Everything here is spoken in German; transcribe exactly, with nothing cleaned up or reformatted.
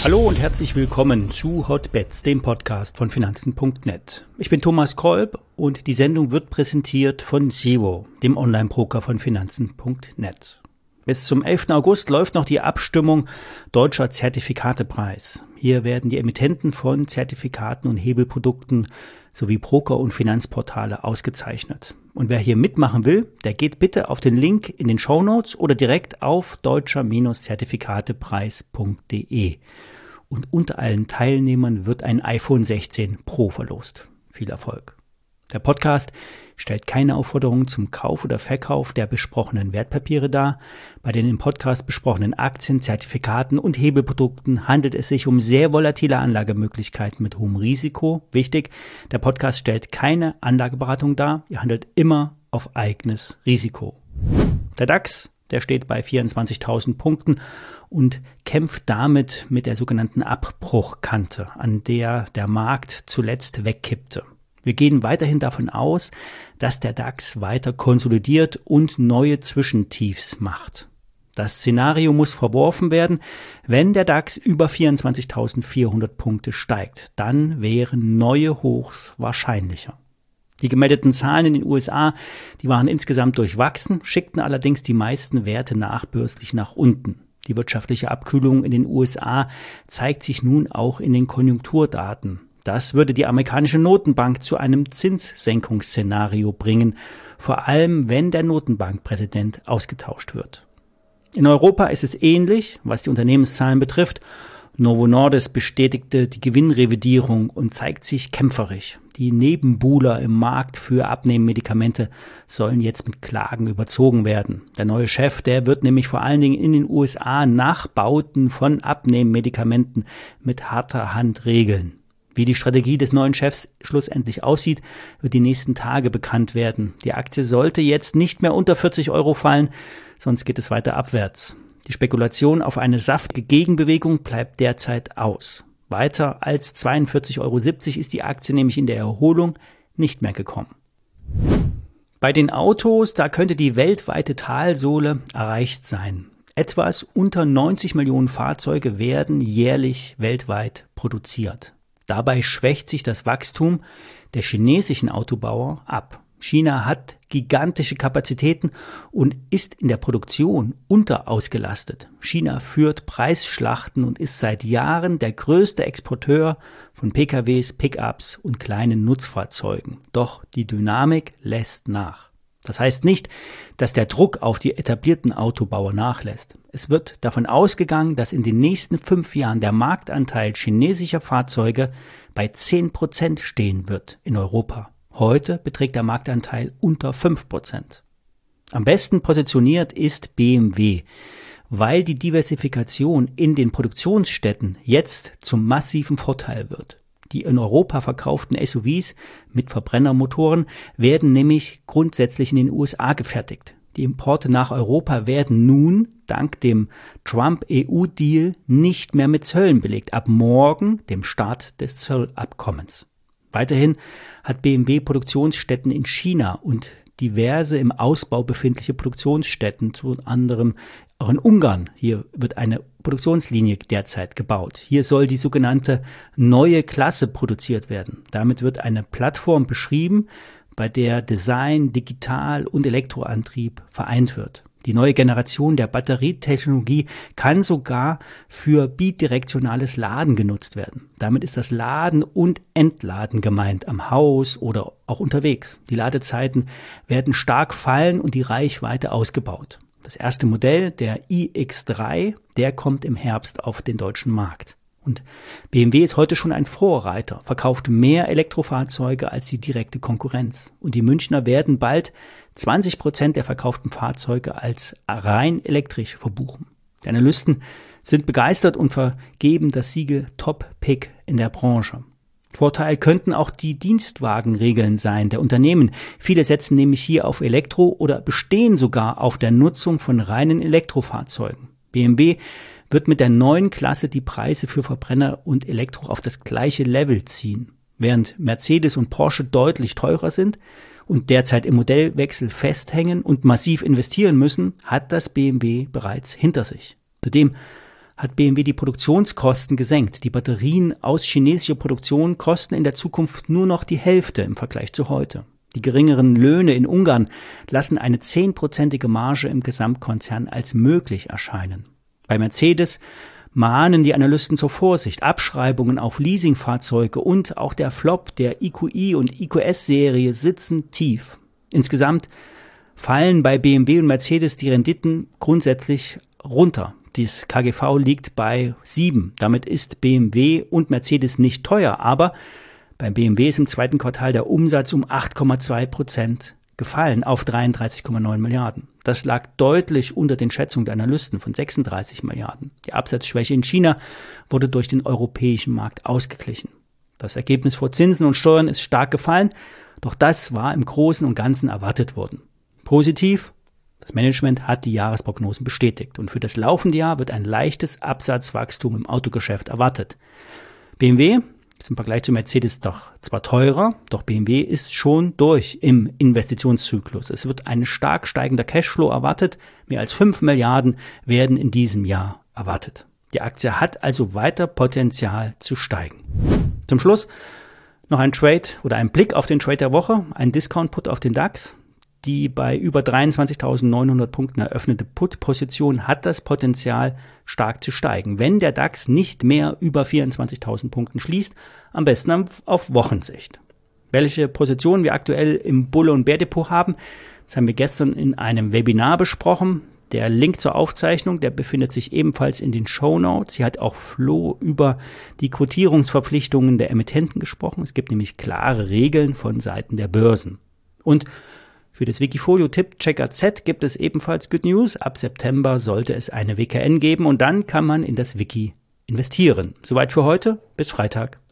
Hallo und herzlich willkommen zu Hotbets, dem Podcast von Finanzen Punkt net. Ich bin Thomas Kolb und die Sendung wird präsentiert von Zero, dem Online-Broker von Finanzen Punkt net. Bis zum elften August läuft noch die Abstimmung Deutscher Zertifikatepreis. Hier werden die Emittenten von Zertifikaten und Hebelprodukten sowie Broker und Finanzportale ausgezeichnet. Und wer hier mitmachen will, der geht bitte auf den Link in den Shownotes oder direkt auf deutscher Zertifikatepreis punkt de. Und unter allen Teilnehmern wird ein iPhone sechzehn Pro verlost. Viel Erfolg. Der Podcast stellt keine Aufforderung zum Kauf oder Verkauf der besprochenen Wertpapiere dar. Bei den im Podcast besprochenen Aktien, Zertifikaten und Hebelprodukten handelt es sich um sehr volatile Anlagemöglichkeiten mit hohem Risiko. Wichtig, der Podcast stellt keine Anlageberatung dar. Ihr handelt immer auf eigenes Risiko. Der DAX, der steht bei vierundzwanzigtausend Punkten und kämpft damit mit der sogenannten Abbruchkante, an der der Markt zuletzt wegkippte. Wir gehen weiterhin davon aus, dass der DAX weiter konsolidiert und neue Zwischentiefs macht. Das Szenario muss verworfen werden, wenn der DAX über vierundzwanzigtausendvierhundert Punkte steigt. Dann wären neue Hochs wahrscheinlicher. Die gemeldeten Zahlen in den U S A, die waren insgesamt durchwachsen, schickten allerdings die meisten Werte nachbörslich nach unten. Die wirtschaftliche Abkühlung in den U S A zeigt sich nun auch in den Konjunkturdaten. Das würde die amerikanische Notenbank zu einem Zinssenkungsszenario bringen, vor allem wenn der Notenbankpräsident ausgetauscht wird. In Europa ist es ähnlich, was die Unternehmenszahlen betrifft. Novo Nordisk bestätigte die Gewinnrevidierung und zeigt sich kämpferisch. Die Nebenbuhler im Markt für Abnehmmedikamente sollen jetzt mit Klagen überzogen werden. Der neue Chef, der wird nämlich vor allen Dingen in den U S A Nachbauten von Abnehmmedikamenten mit harter Hand regeln. Wie die Strategie des neuen Chefs schlussendlich aussieht, wird die nächsten Tage bekannt werden. Die Aktie sollte jetzt nicht mehr unter vierzig Euro fallen, sonst geht es weiter abwärts. Die Spekulation auf eine saftige Gegenbewegung bleibt derzeit aus. Weiter als zweiundvierzig Euro siebzig ist die Aktie nämlich in der Erholung nicht mehr gekommen. Bei den Autos, da könnte die weltweite Talsohle erreicht sein. Etwas unter neunzig Millionen Fahrzeuge werden jährlich weltweit produziert. Dabei schwächt sich das Wachstum der chinesischen Autobauer ab. China hat gigantische Kapazitäten und ist in der Produktion unterausgelastet. China führt Preisschlachten und ist seit Jahren der größte Exporteur von P K Ws, Pickups und kleinen Nutzfahrzeugen. Doch die Dynamik lässt nach. Das heißt nicht, dass der Druck auf die etablierten Autobauer nachlässt. Es wird davon ausgegangen, dass in den nächsten fünf Jahren der Marktanteil chinesischer Fahrzeuge bei zehn Prozent stehen wird in Europa. Heute beträgt der Marktanteil unter fünf Prozent. Am besten positioniert ist B M W, weil die Diversifikation in den Produktionsstätten jetzt zum massiven Vorteil wird. Die in Europa verkauften S U Vs mit Verbrennermotoren werden nämlich grundsätzlich in den U S A gefertigt. Die Importe nach Europa werden nun, dank dem Trump-E U-Deal, nicht mehr mit Zöllen belegt, ab morgen, dem Start des Zollabkommens. Weiterhin hat B M W Produktionsstätten in China und diverse im Ausbau befindliche Produktionsstätten, zu anderem auch in Ungarn. Hier wird eine Produktionslinie derzeit gebaut. Hier soll die sogenannte neue Klasse produziert werden. Damit wird eine Plattform beschrieben, bei der Design, Digital- und Elektroantrieb vereint wird. Die neue Generation der Batterietechnologie kann sogar für bidirektionales Laden genutzt werden. Damit ist das Laden und Entladen gemeint, am Haus oder auch unterwegs. Die Ladezeiten werden stark fallen und die Reichweite ausgebaut. Das erste Modell, der i X drei, der kommt im Herbst auf den deutschen Markt. Und B M W ist heute schon ein Vorreiter, verkauft mehr Elektrofahrzeuge als die direkte Konkurrenz. Und die Münchner werden bald zwanzig Prozent der verkauften Fahrzeuge als rein elektrisch verbuchen. Die Analysten sind begeistert und vergeben das Siegel Top-Pick in der Branche. Vorteil könnten auch die Dienstwagenregeln sein der Unternehmen. Viele setzen nämlich hier auf Elektro oder bestehen sogar auf der Nutzung von reinen Elektrofahrzeugen. B M W wird mit der neuen Klasse die Preise für Verbrenner und Elektro auf das gleiche Level ziehen. Während Mercedes und Porsche deutlich teurer sind und derzeit im Modellwechsel festhängen und massiv investieren müssen, hat das B M W bereits hinter sich. Zudem hat B M W die Produktionskosten gesenkt. Die Batterien aus chinesischer Produktion kosten in der Zukunft nur noch die Hälfte im Vergleich zu heute. Die geringeren Löhne in Ungarn lassen eine zehnprozentige Marge im Gesamtkonzern als möglich erscheinen. Bei Mercedes mahnen die Analysten zur Vorsicht. Abschreibungen auf Leasingfahrzeuge und auch der Flop der E Q i und E Q S-Serie sitzen tief. Insgesamt fallen bei B M W und Mercedes die Renditen grundsätzlich runter. Das K G V liegt bei sieben. Damit ist B M W und Mercedes nicht teuer, aber beim B M W ist im zweiten Quartal der Umsatz um acht Komma zwei Prozent gefallen auf dreiunddreißig Komma neun Milliarden. Das lag deutlich unter den Schätzungen der Analysten von sechsunddreißig Milliarden. Die Absatzschwäche in China wurde durch den europäischen Markt ausgeglichen. Das Ergebnis vor Zinsen und Steuern ist stark gefallen, doch das war im Großen und Ganzen erwartet worden. Positiv: Das Management hat die Jahresprognosen bestätigt und für das laufende Jahr wird ein leichtes Absatzwachstum im Autogeschäft erwartet. B M W ist im Vergleich zu Mercedes doch zwar teurer, doch B M W ist schon durch im Investitionszyklus. Es wird ein stark steigender Cashflow erwartet. Mehr als fünf Milliarden werden in diesem Jahr erwartet. Die Aktie hat also weiter Potenzial zu steigen. Zum Schluss noch ein Trade oder ein Blick auf den Trade der Woche, ein Discount-Put auf den DAX. Die bei über dreiundzwanzigtausendneunhundert Punkten eröffnete Put-Position hat das Potenzial, stark zu steigen, wenn der DAX nicht mehr über vierundzwanzigtausend Punkten schließt, am besten auf Wochensicht. Welche Positionen wir aktuell im Bulle- und Bärdepot haben, das haben wir gestern in einem Webinar besprochen. Der Link zur Aufzeichnung, der befindet sich ebenfalls in den Shownotes. Hier hat auch Flo über die Quotierungsverpflichtungen der Emittenten gesprochen. Es gibt nämlich klare Regeln von Seiten der Börsen. Und für das Wikifolio-Tipp-Checker Z gibt es ebenfalls Good News. Ab September sollte es eine W K N geben und dann kann man in das Wiki investieren. Soweit für heute. Bis Freitag.